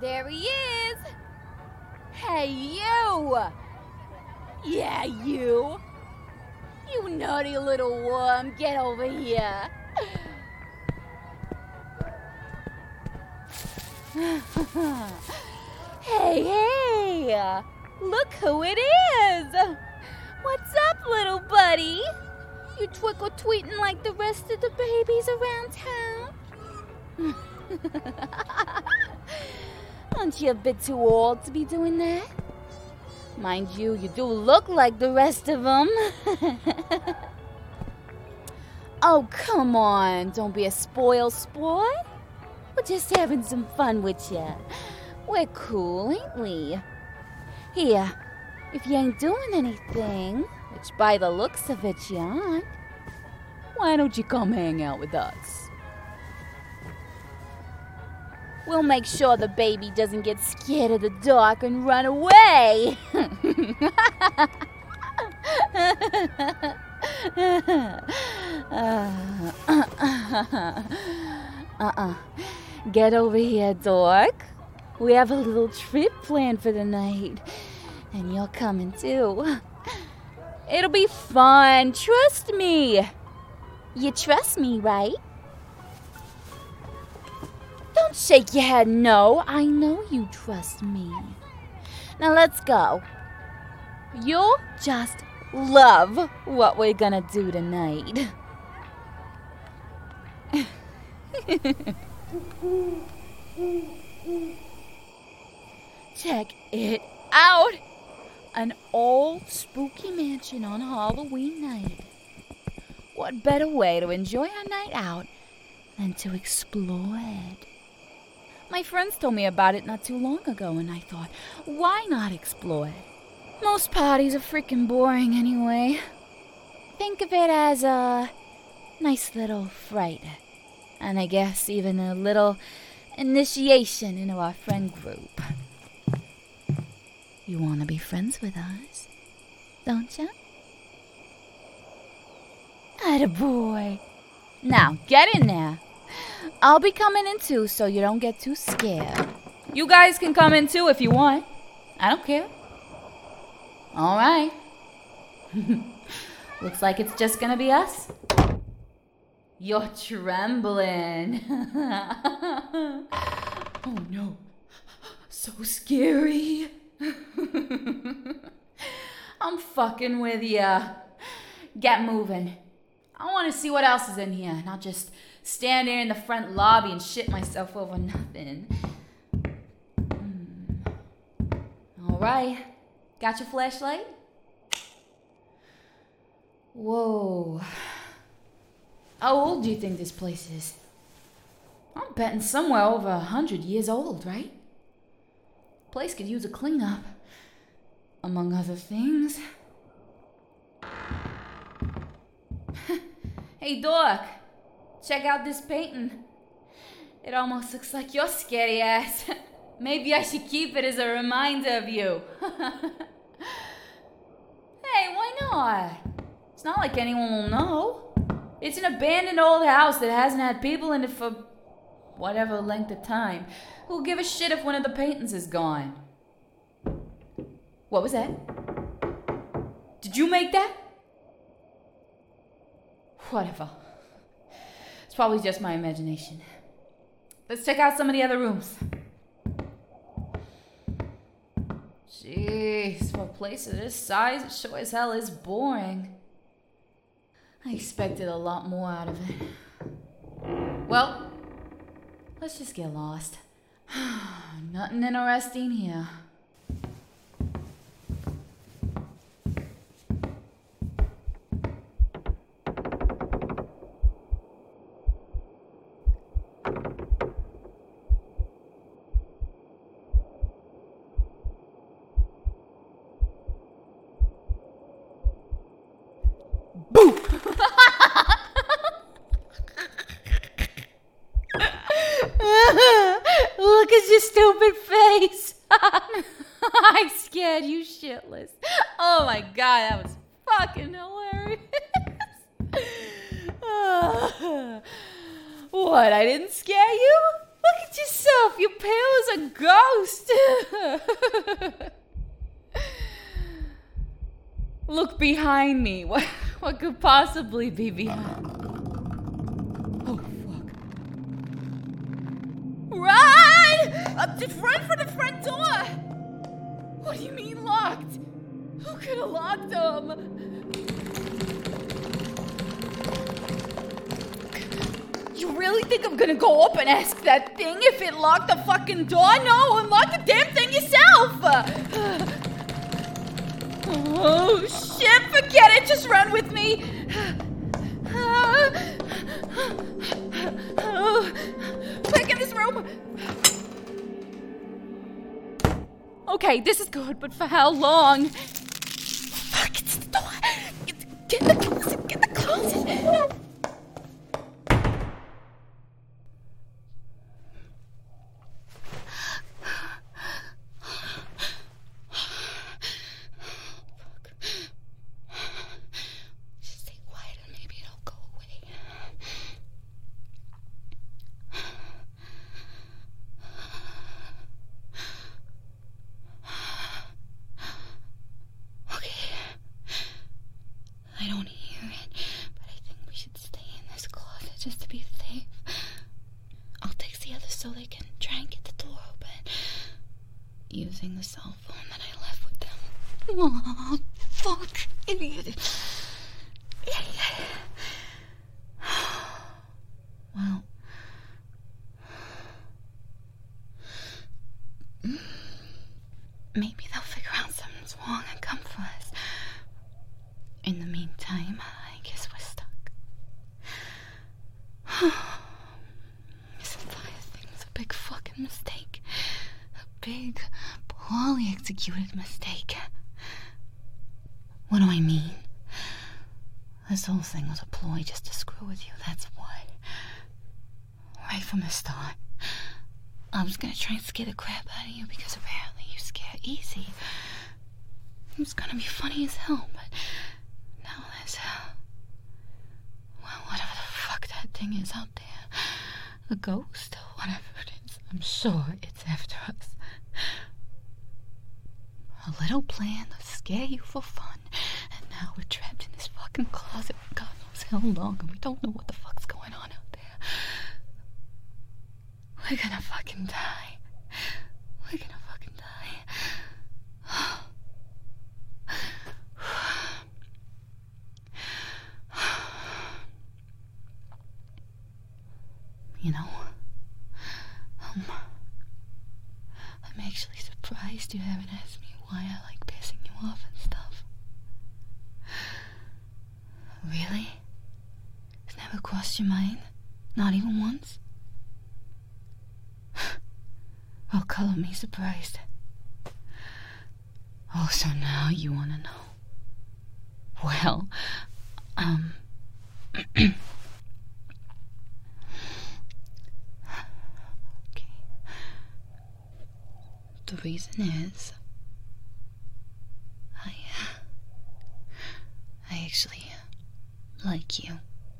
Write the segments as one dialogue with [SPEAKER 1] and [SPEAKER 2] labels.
[SPEAKER 1] There he is! Hey, you! Yeah, you! You naughty little worm, get over here! Hey! Look who it is! What's up, little buddy? You twinkle-tweeting like the rest of the babies around town? Aren't you a bit too old to be doing that? Mind you, you do look like the rest of them. Oh, come on. Don't be a spoil sport. We're just having some fun with you. We're cool, ain't we? Here, if you ain't doing anything, which by the looks of it you aren't, why don't you come hang out with us? We'll make sure the baby doesn't get scared of the dark and run away. Get over here, dork. We have a little trip planned for the night. And you're coming too. It'll be fun, trust me. You trust me, right? Don't shake your head no. I know you trust me. Now let's go. You'll just love what we're gonna do tonight. Check it out. An old spooky mansion on Halloween night. What better way to enjoy a night out than to explore it? My friends told me about it not too long ago, and I thought, why not explore it? Most parties are freaking boring anyway. Think of it as a nice little fright. And I guess even a little initiation into our friend group. You want to be friends with us, don't you? Attaboy. Now, get in there. I'll be coming in too, so you don't get too scared. You guys can come in too if you want. I don't care. All right. Looks like it's just gonna be us. You're trembling. Oh no. So scary. I'm fucking with ya. Get moving. I want to see what else is in here, not just stand there in the front lobby and shit myself over nothing. All right. Got your flashlight? Whoa. How old do you think this place is? I'm betting somewhere over 100 years old, right? Place could use a cleanup, among other things. Hey, Dork, check out this painting. It almost looks like your scary ass. Maybe I should keep it as a reminder of you. Hey, why not? It's not like anyone will know. It's an abandoned old house that hasn't had people in it for whatever length of time. Who'll give a shit if one of the paintings is gone? What was that? Did you make that? Whatever. It's probably just my imagination. Let's check out some of the other rooms. Jeez, for a place of this size, it sure as hell is boring. I expected a lot more out of it. Well, let's just get lost. Nothing interesting here. Boo! Look at your stupid face. I scared you shitless. Oh my god, that was fucking hilarious. What, I didn't scare you? Look at yourself. You're pale as a ghost. Look behind me. What could possibly be behind? Oh, fuck. Run! Just run for the front door! What do you mean locked? Who could have locked them? You really think I'm gonna go up and ask that thing if it locked the fucking door? No, unlock the damn thing yourself! Oh, shit, forget it, just run with me. Back in this room. Okay, this is good, but for how long? Fuck, it's the door. Get in the closet, get in the closet. I don't hear it, but I think we should stay in this closet just to be safe. I'll text the others so they can try and get the door open, using the cell phone that I left with them. Oh, fuck, idiot. Well, maybe they'll figure out something's wrong and come for us. In the meantime, I guess we're stuck. This entire thing was a big fucking mistake. A big, poorly executed mistake. What do I mean? This whole thing was a ploy just to screw with you, that's why. Right from the start. I was gonna try and scare the crap out of you because apparently you scare easy. It was gonna be funny as hell, but now there's well, whatever the fuck that thing is out there. A ghost or whatever it is. I'm sure it's after us. A little plan to scare you for fun. And now we're trapped in this fucking closet for God knows how long, and we don't know what the fuck's going on out there. We're gonna fucking die. We're gonna fucking die. You know, I'm actually surprised you haven't asked me why I like pissing you off and stuff. Really? It's never crossed your mind? Not even once? Well, color me surprised. Oh, so now you want to know. Well, okay. The reason is, I actually like you.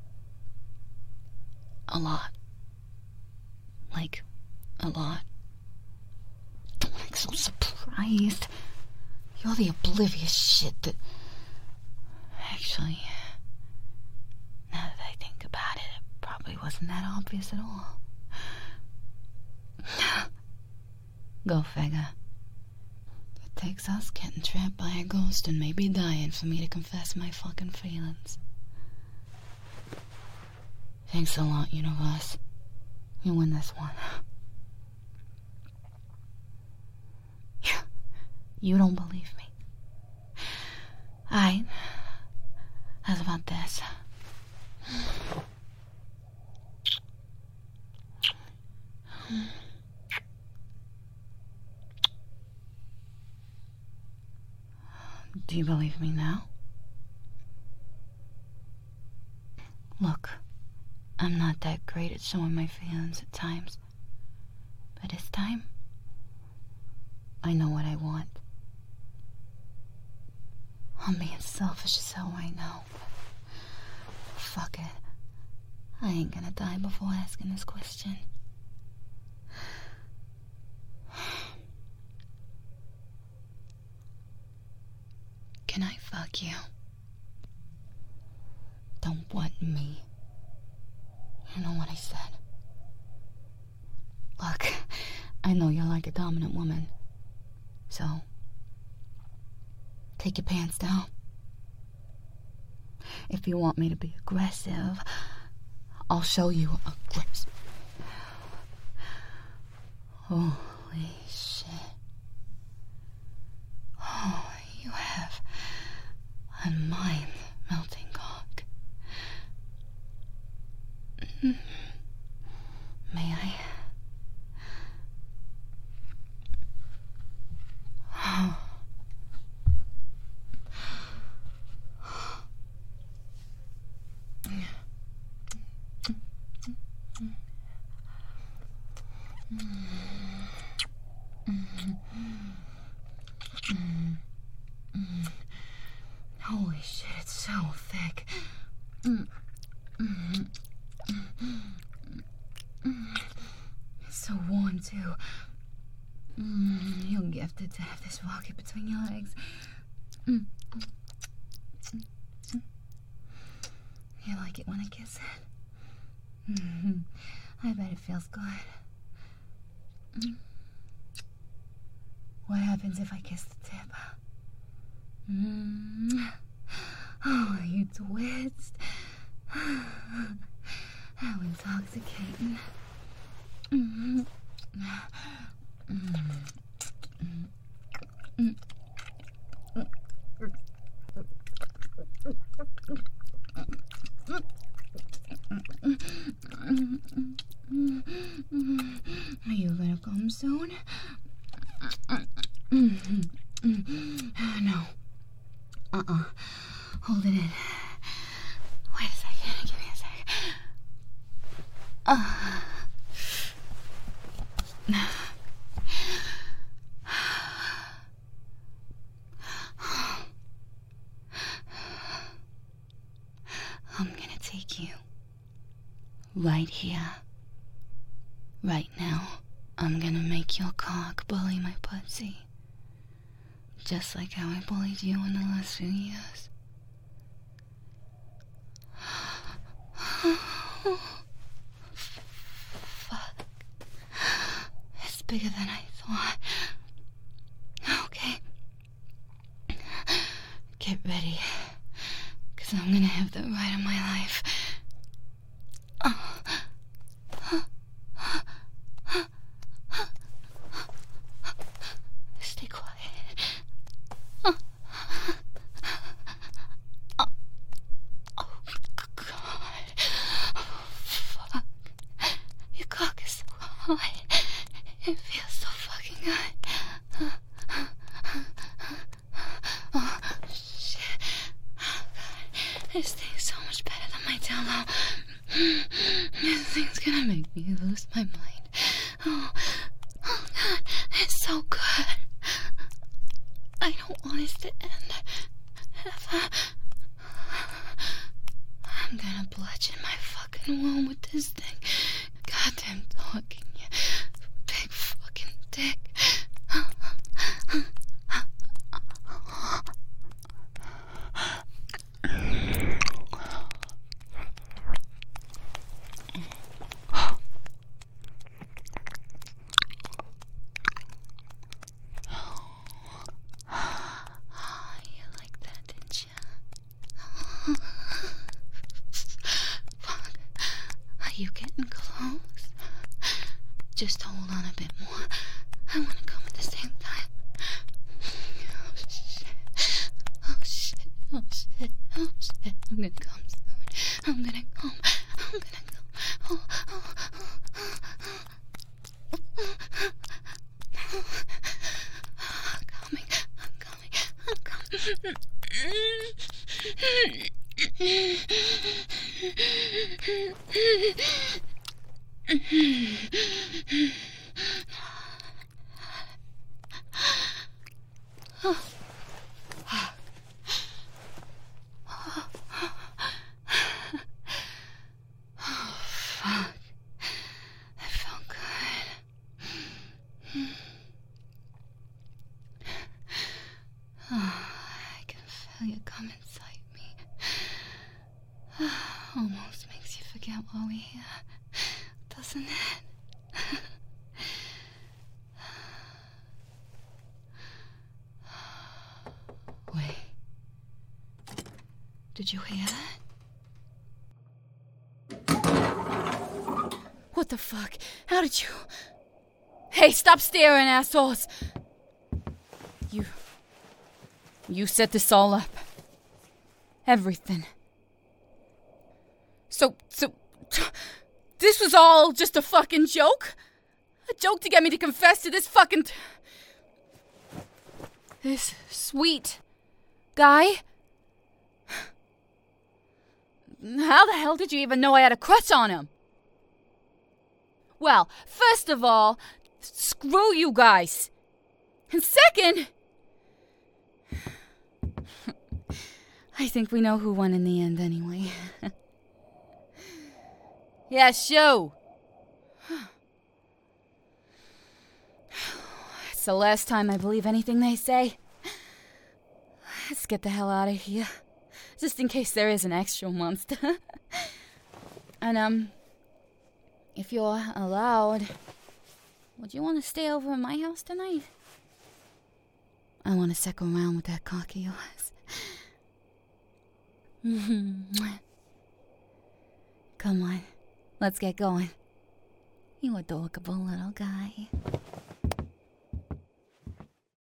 [SPEAKER 1] A lot. Like, a lot. Don't act so surprised. You're the oblivious shit that... Actually, now that I think about it, it probably wasn't that obvious at all. Go figure. It takes us getting trapped by a ghost and maybe dying for me to confess my fucking feelings. Thanks a lot, universe. You win this one. You don't believe me. Alright. How's about this? Do you believe me now? Look, I'm not that great at showing my feelings at times. But this time, I know what I want. I'm being selfish as hell right now. Fuck it. I ain't gonna die before asking this question. Can I fuck you? Don't what me. You know what I said. Look, I know you're like a dominant woman. So, take your pants down. If you want me to be aggressive, I'll show you aggressive. Holy shit. Oh, you have a mind-melting cock. May I? Holy shit, it's so thick. It's so warm, too. You're gifted to have this rocket between your legs. You like it when I kiss it? I bet it feels good. What happens if I kiss the tip? Oh, you twist. How intoxicating. Are you gonna come soon? No. Hold it in. Wait a second. Give me a sec. I'm gonna take you right here, right now. I'm gonna make your cock bully my pussy, just like how I bullied you in the last few years. Fuck. It's bigger than I thought. Okay. Get ready, 'cause I'm gonna have the ride of my life. Stay quiet. Oh, God. Oh, fuck. Your cock is so hot. It feels so fucking good. Oh, shit. Oh, God. This thing's so much better than my Jello. This thing's gonna make me lose my mind. Oh, God. It's so good. I don't want this to end. Ever. I'm gonna bludgeon my fucking womb with this thing. Goddamn talking, you big fucking dick. You getting close? Just hold on a bit more. I want to come at the same time. Oh shit. Oh shit. Oh shit. Oh shit. I'm gonna come soon. I'm gonna come. I'm gonna come. Oh, oh, oh, oh, oh. I'm coming. I'm coming. I'm coming. Oh. Oh, fuck. That felt good. Oh, I confess. while we're here, doesn't it? Wait. Did you hear that? What the fuck? How did you... Hey, stop staring, assholes! You set this all up. Everything. So, this was all just a fucking joke? A joke to get me to confess to this fucking... This sweet guy? How the hell did you even know I had a crush on him? Well, first of all, screw you guys. And second... I think we know who won in the end anyway. Yeah, show. It's the last time I believe anything they say. Let's get the hell out of here. Just in case there is an extra monster. And, if you're allowed, would you want to stay over at my house tonight? I want to second around with that cock of yours. Come on, let's get going. You adorable little guy.